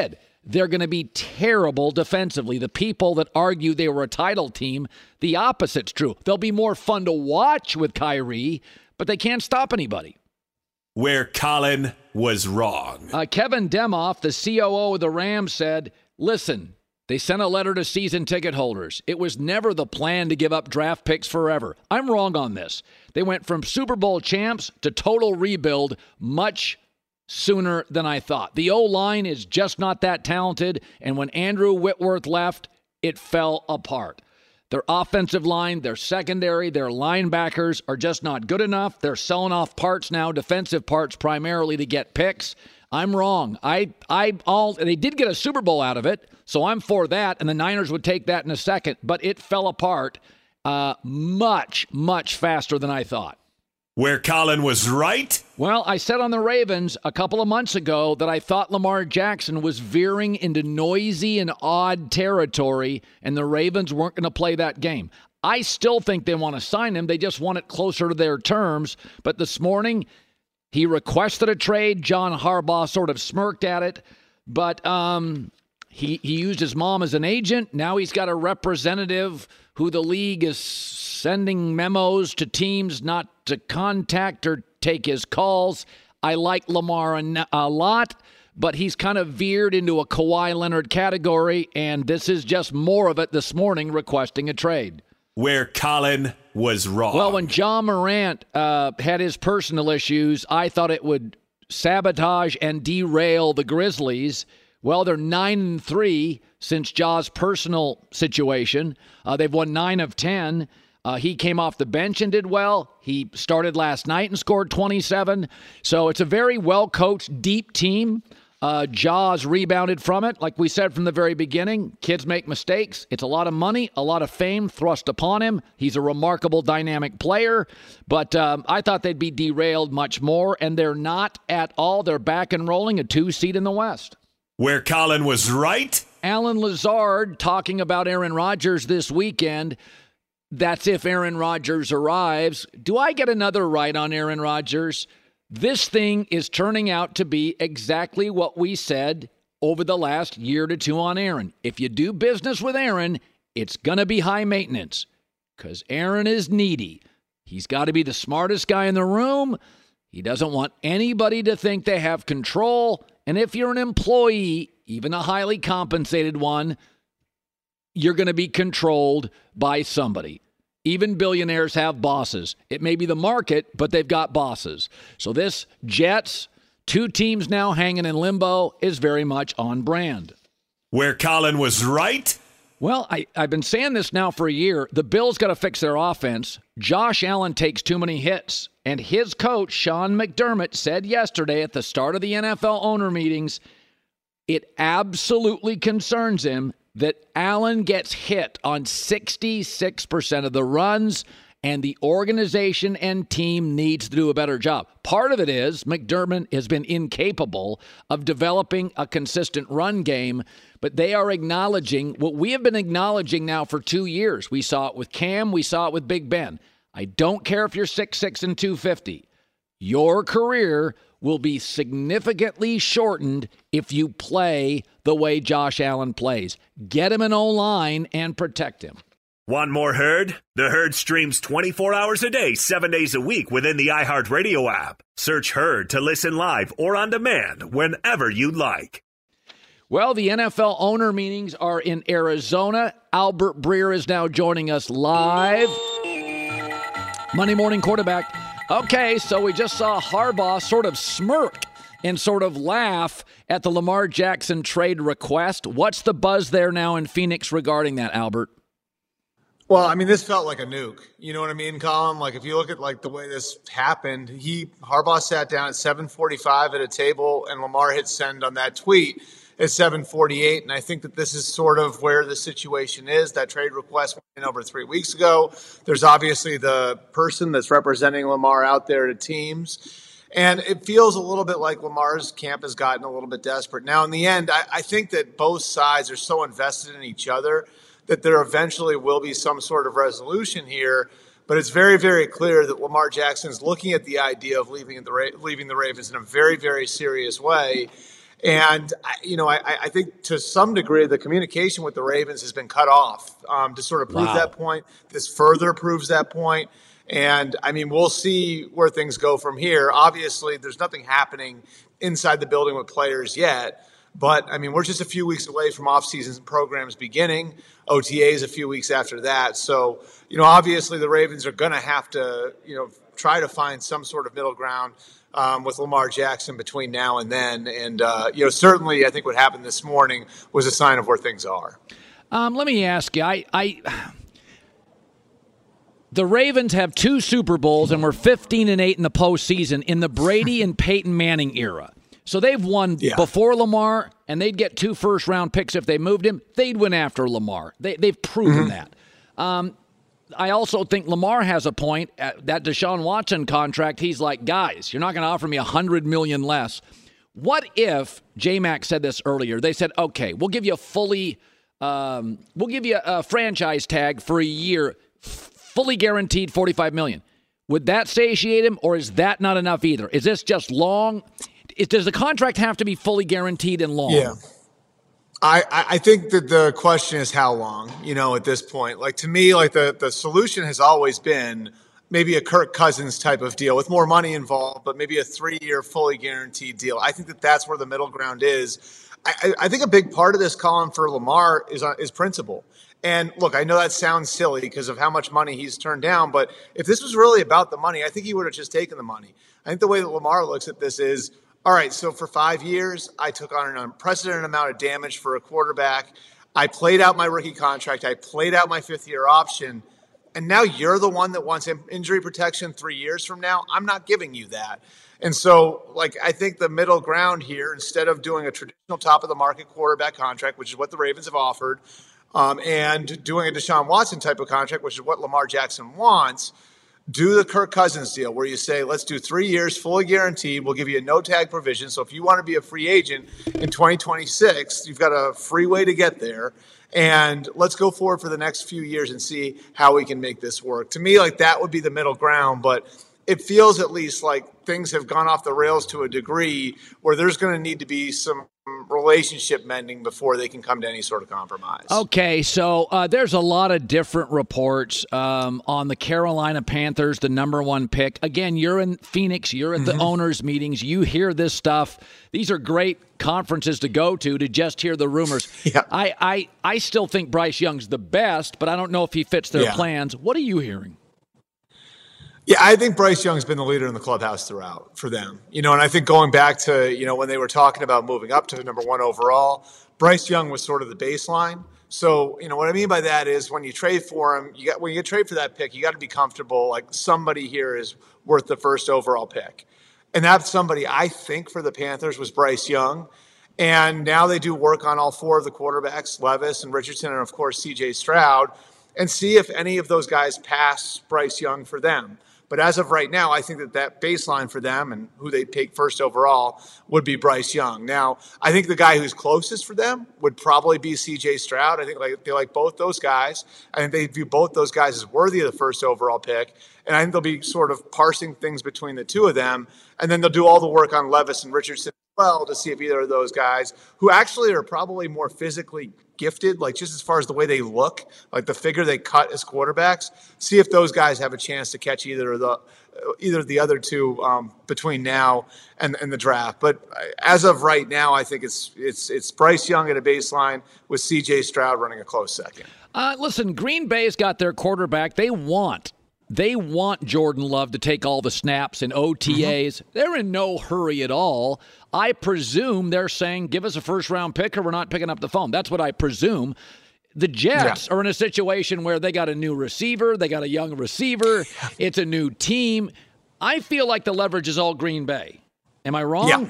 they're going to be terrible defensively. The people that argue they were a title team, the opposite's true. They'll be more fun to watch with Kyrie, but they can't stop anybody. Where Colin was wrong. Uh, Kevin Demoff, the C O O of the Rams, said, listen, they sent a letter to season ticket holders. It was never the plan to give up draft picks forever. I'm wrong on this. They went from Super Bowl champs to total rebuild much sooner than I thought. The O-line is just not that talented, and when Andrew Whitworth left, it fell apart. Their offensive line, their secondary, their linebackers are just not good enough. They're selling off parts now, defensive parts primarily to get picks. I'm wrong. I, I, all they did get a Super Bowl out of it, so I'm for that, and the Niners would take that in a second. But it fell apart uh, much, much faster than I thought. Where Colin was right? Well, I said on the Ravens a couple of months ago that I thought Lamar Jackson was veering into noisy and odd territory, and the Ravens weren't going to play that game. I still think they want to sign him. They just want it closer to their terms. But this morning, he requested a trade. John Harbaugh sort of smirked at it. But um, he, he used his mom as an agent. Now he's got a representative who the league is sending memos to teams not to contact or take his calls. I like Lamar a, a lot, but he's kind of veered into a Kawhi Leonard category, and this is just more of it this morning, requesting a trade. Where Colin was wrong. Well, when John Morant uh, had his personal issues, I thought it would sabotage and derail the Grizzlies. Well, they're nine and three since Ja's personal situation. Uh, they've won nine of ten. Uh, he came off the bench and did well. He started last night and scored twenty-seven. So it's a very well-coached, deep team. Uh, Ja's rebounded from it. Like we said from the very beginning, kids make mistakes. It's a lot of money, a lot of fame thrust upon him. He's a remarkable, dynamic player. But um, I thought they'd be derailed much more, and they're not at all. They're back and rolling, a two-seed in the West. Where Colin was right? Alan Lazard talking about Aaron Rodgers this weekend. That's if Aaron Rodgers arrives. Do I get another right on Aaron Rodgers? This thing is turning out to be exactly what we said over the last year to two on Aaron. If you do business with Aaron, it's going to be high maintenance because Aaron is needy. He's got to be the smartest guy in the room. He doesn't want anybody to think they have control. And if you're an employee, even a highly compensated one, you're going to be controlled by somebody. Even billionaires have bosses. It may be the market, but they've got bosses. So this Jets, two teams now hanging in limbo, is very much on brand. Where Colin was right? Well, I, I've been saying this now for a year. The Bills got to fix their offense. Josh Allen takes too many hits. And his coach, Sean McDermott, said yesterday at the start of the N F L owner meetings, it absolutely concerns him that Allen gets hit on sixty-six percent of the runs, and the organization and team needs to do a better job. Part of it is McDermott has been incapable of developing a consistent run game, but they are acknowledging what we have been acknowledging now for two years. We saw it with Cam. We saw it with Big Ben. I don't care if you're six six and two fifty. Your career will be significantly shortened if you play the way Josh Allen plays. Get him an O-line and protect him. Want more Herd? The Herd streams twenty-four hours a day, seven days a week within the iHeartRadio app. Search Herd to listen live or on demand whenever you like. Well, the N F L owner meetings are in Arizona. Albert Breer is now joining us live. Monday Morning Quarterback. Okay, so we just saw Harbaugh sort of smirk and sort of laugh at the Lamar Jackson trade request. What's the buzz there now in Phoenix regarding that, Albert? Well, I mean, this felt like a nuke. You know what I mean, Colin? Like, if you look at, like, the way this happened, he Harbaugh sat down at seven forty-five at a table, and Lamar hit send on that tweet at seven forty-eight. And I think that this is sort of where the situation is. That trade request went in over three weeks ago. There's obviously the person that's representing Lamar out there to teams. And it feels a little bit like Lamar's camp has gotten a little bit desperate. Now, in the end, I, I think that both sides are so invested in each other that there eventually will be some sort of resolution here. But it's very, very clear that Lamar Jackson is looking at the idea of leaving the, leaving the Ravens in a very, very serious way. And, you know, I, I think to some degree the communication with the Ravens has been cut off um, to sort of prove Wow. that point. This further proves that point. And, I mean, we'll see where things go from here. Obviously, there's nothing happening inside the building with players yet. But, I mean, we're just a few weeks away from off-season programs beginning. O T As a few weeks after that. So, you know, obviously the Ravens are going to have to, you know, try to find some sort of middle ground um, with Lamar Jackson between now and then. And, uh, you know, certainly I think what happened this morning was a sign of where things are. Um, let me ask you, I, I the Ravens have two Super Bowls and we're fifteen and eight in the postseason in the Brady and Peyton Manning era. So they've won Yeah. before Lamar, and they'd get two first-round picks if they moved him. They'd win after Lamar. They, they've proven Mhm. that. Um, I also think Lamar has a point. At that Deshaun Watson contract, he's like, guys, you're not going to offer me one hundred million dollars less. What if, J-Mac said this earlier, they said, okay, we'll give you a fully, um, we'll give you a franchise tag for a year, f- fully guaranteed forty-five million dollars. Would that satiate him, or is that not enough either? Is this just long? Is, does the contract have to be fully guaranteed and long? Yeah. I, I think that the question is how long, you know, at this point. Like, to me, like the, the solution has always been maybe a Kirk Cousins type of deal with more money involved, but maybe a three-year fully guaranteed deal. I think that that's where the middle ground is. I, I, I think a big part of this, Colin, for Lamar is, uh, is principle. And look, I know that sounds silly because of how much money he's turned down, but if this was really about the money, I think he would have just taken the money. I think the way that Lamar looks at this is, all right, so for five years, I took on an unprecedented amount of damage for a quarterback. I played out my rookie contract. I played out my fifth-year option. And now you're the one that wants injury protection three years from now. I'm not giving you that. And so, like, I think the middle ground here, instead of doing a traditional top-of-the-market quarterback contract, which is what the Ravens have offered, um, and doing a Deshaun Watson type of contract, which is what Lamar Jackson wants, do the Kirk Cousins deal where you say, let's do three years, fully guaranteed. We'll give you a no-tag provision. So if you want to be a free agent in twenty twenty-six, you've got a free way to get there. And let's go forward for the next few years and see how we can make this work. To me, like, that would be the middle ground. But it feels at least like things have gone off the rails to a degree where there's going to need to be some relationship mending before they can come to any sort of compromise. Okay, so uh, there's a lot of different reports um, on the Carolina Panthers, the number one pick. Again, you're in Phoenix. You're at mm-hmm. the owners' meetings. You hear this stuff. These are great conferences to go to to just hear the rumors. Yeah. I, I, I still think Bryce Young's the best, but I don't know if he fits their yeah. plans. What are you hearing? Yeah, I think Bryce Young's been the leader in the clubhouse throughout for them. You know, and I think going back to, you know, when they were talking about moving up to the number one overall, Bryce Young was sort of the baseline. So, you know, what I mean by that is when you trade for him, you got when you trade for that pick, you got to be comfortable. Like, somebody here is worth the first overall pick. And that somebody, I think, for the Panthers was Bryce Young. And now they do work on all four of the quarterbacks, Levis and Richardson, and of course C J Stroud, and see if any of those guys pass Bryce Young for them. But as of right now, I think that that baseline for them and who they take first overall would be Bryce Young. Now, I think the guy who's closest for them would probably be C J Stroud. I think like they like both those guys. I think they view both those guys as worthy of the first overall pick. And I think they'll be sort of parsing things between the two of them. And then they'll do all the work on Levis and Richardson as well to see if either of those guys, who actually are probably more physically gifted, like just as far as the way they look, like the figure they cut as quarterbacks, see if those guys have a chance to catch either of the either of the other two um, between now and, and the draft. But as of right now, I think it's it's it's Bryce Young at a baseline with C J Stroud running a close second. Uh, listen, Green Bay's got their quarterback. They want They want Jordan Love to take all the snaps and O T As. Mm-hmm. They're in no hurry at all. I presume they're saying, give us a first-round pick or we're not picking up the phone. That's what I presume. The Jets yeah. are in a situation where they got a new receiver. They got a young receiver. It's a new team. I feel like the leverage is all Green Bay. Am I wrong? Yeah.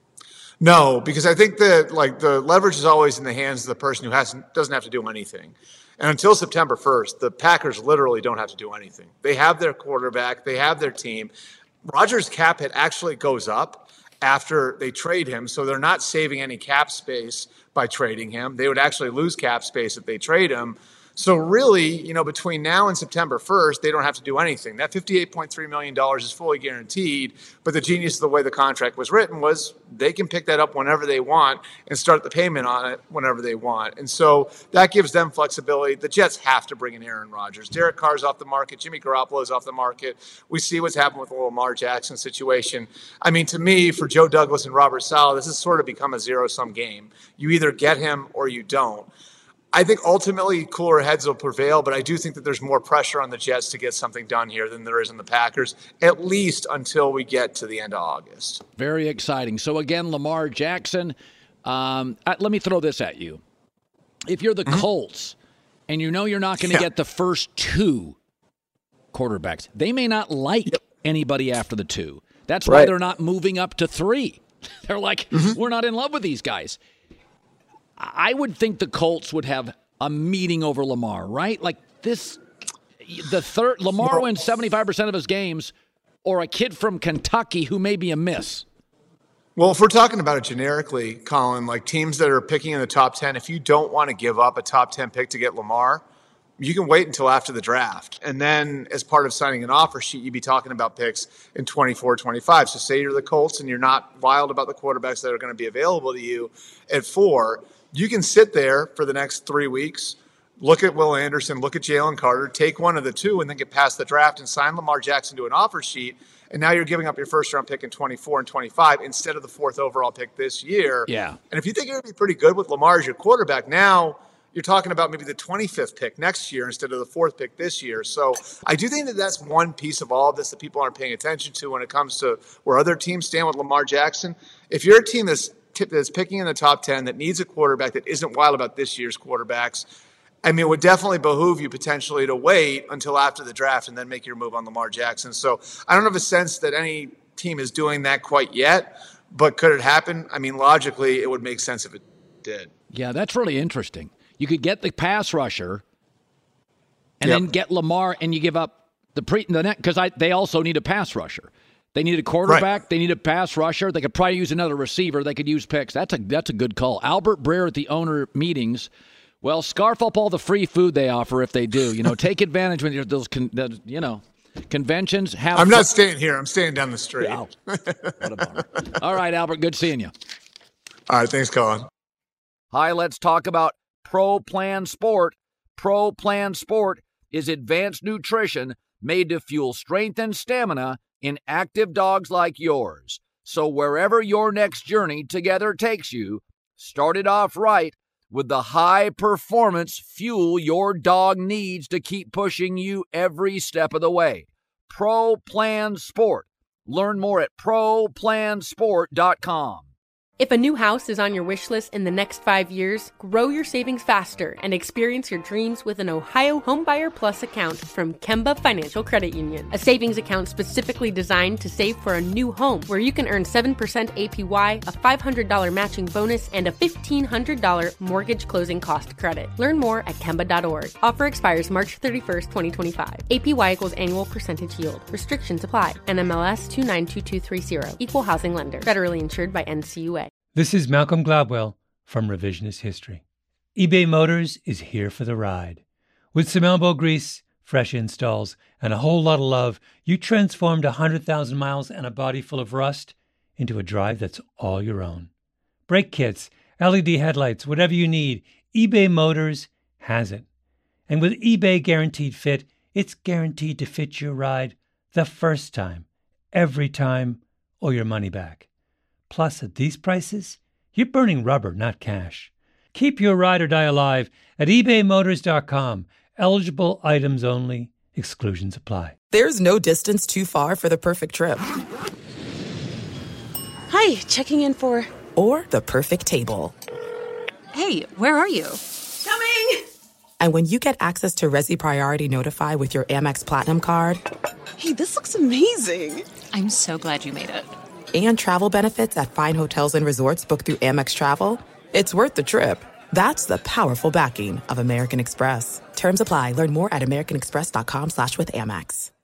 No, because I think that like the leverage is always in the hands of the person who hasn't doesn't have to do anything. And until September first, the Packers literally don't have to do anything. They have their quarterback. They have their team. Rodgers' cap hit actually goes up after they trade him, so they're not saving any cap space by trading him. They would actually lose cap space if they trade him. So really, you know, between now and September first, they don't have to do anything. That fifty-eight point three million dollars is fully guaranteed, but the genius of the way the contract was written was they can pick that up whenever they want and start the payment on it whenever they want. And so that gives them flexibility. The Jets have to bring in Aaron Rodgers. Derek Carr's off the market. Jimmy Garoppolo's off the market. We see what's happened with the Lamar Jackson situation. I mean, to me, for Joe Douglas and Robert Saleh, this has sort of become a zero-sum game. You either get him or you don't. I think ultimately cooler heads will prevail, but I do think that there's more pressure on the Jets to get something done here than there is on the Packers, at least until we get to the end of August. Very exciting. So again, Lamar Jackson, um, let me throw this at you. If you're the mm-hmm. Colts and you know you're not going to yeah. get the first two quarterbacks, they may not like yep. anybody after the two. That's right. why they're not moving up to three. They're like, mm-hmm. we're not in love with these guys. I would think the Colts would have a meeting over Lamar, right? Like this, the third, Lamar wins seventy-five percent of his games, or a kid from Kentucky who may be a miss. Well, if we're talking about it generically, Colin, like teams that are picking in the top ten, if you don't want to give up a top ten pick to get Lamar, you can wait until after the draft. And then as part of signing an offer sheet, you'd be talking about picks in twenty-four, twenty-five. So say you're the Colts and you're not wild about the quarterbacks that are going to be available to you at four. You can sit there for the next three weeks, look at Will Anderson, look at Jalen Carter, take one of the two, and then get past the draft and sign Lamar Jackson to an offer sheet. And now you're giving up your first-round pick in twenty-four and twenty-five instead of the fourth overall pick this year. Yeah. And if you think you're going to be pretty good with Lamar as your quarterback, now you're talking about maybe the twenty-fifth pick next year instead of the fourth pick this year. So I do think that that's one piece of all of this that people aren't paying attention to when it comes to where other teams stand with Lamar Jackson. If you're a team that's that's picking in the top ten that needs a quarterback that isn't wild about this year's quarterbacks, I mean, it would definitely behoove you potentially to wait until after the draft and then make your move on Lamar Jackson. So I don't have a sense that any team is doing that quite yet, but could it happen? I mean, logically, it would make sense if it did. Yeah, that's really interesting. You could get the pass rusher and yep. then get Lamar, and you give up the pre the net because I they also need a pass rusher. They need a quarterback. Right. They need a pass rusher. They could probably use another receiver. They could use picks. That's a that's a good call. Albert Breer at the owner meetings. Well, scarf up all the free food they offer if they do. You know, take advantage when you're those con, you know conventions. Have I'm not staying here. I'm staying down the street. Oh, what a bummer. All right, Albert. Good seeing you. All right. Thanks, Colin. Hi. Let's talk about Pro Plan Sport. Pro Plan Sport is advanced nutrition made to fuel strength and stamina in active dogs like yours. So wherever your next journey together takes you, start it off right with the high-performance fuel your dog needs to keep pushing you every step of the way. Pro Plan Sport. Learn more at pro plan sport dot com. If a new house is on your wish list in the next five years, grow your savings faster and experience your dreams with an Ohio Homebuyer Plus account from Kemba Financial Credit Union. A savings account specifically designed to save for a new home where you can earn seven percent A P Y, a five hundred dollars matching bonus, and a fifteen hundred dollars mortgage closing cost credit. Learn more at Kemba dot org. Offer expires March thirty-first, twenty twenty-five. A P Y equals annual percentage yield. Restrictions apply. N M L S two nine two two three zero. Equal housing lender. Federally insured by N C U A. This is Malcolm Gladwell from Revisionist History. eBay Motors is here for the ride. With some elbow grease, fresh installs, and a whole lot of love, you transformed one hundred thousand miles and a body full of rust into a drive that's all your own. Brake kits, L E D headlights, whatever you need, eBay Motors has it. And with eBay Guaranteed Fit, it's guaranteed to fit your ride the first time, every time, or your money back. Plus, at these prices, you're burning rubber, not cash. Keep your ride or die alive at ebay motors dot com. Eligible items only. Exclusions apply. There's no distance too far for the perfect trip. Hi, checking in for... Or the perfect table. Hey, where are you? Coming! And when you get access to Resi Priority Notify with your Amex Platinum card... Hey, this looks amazing. I'm so glad you made it. And travel benefits at fine hotels and resorts booked through Amex Travel, it's worth the trip. That's the powerful backing of American Express. Terms apply. Learn more at americanexpress.com slash with Amex.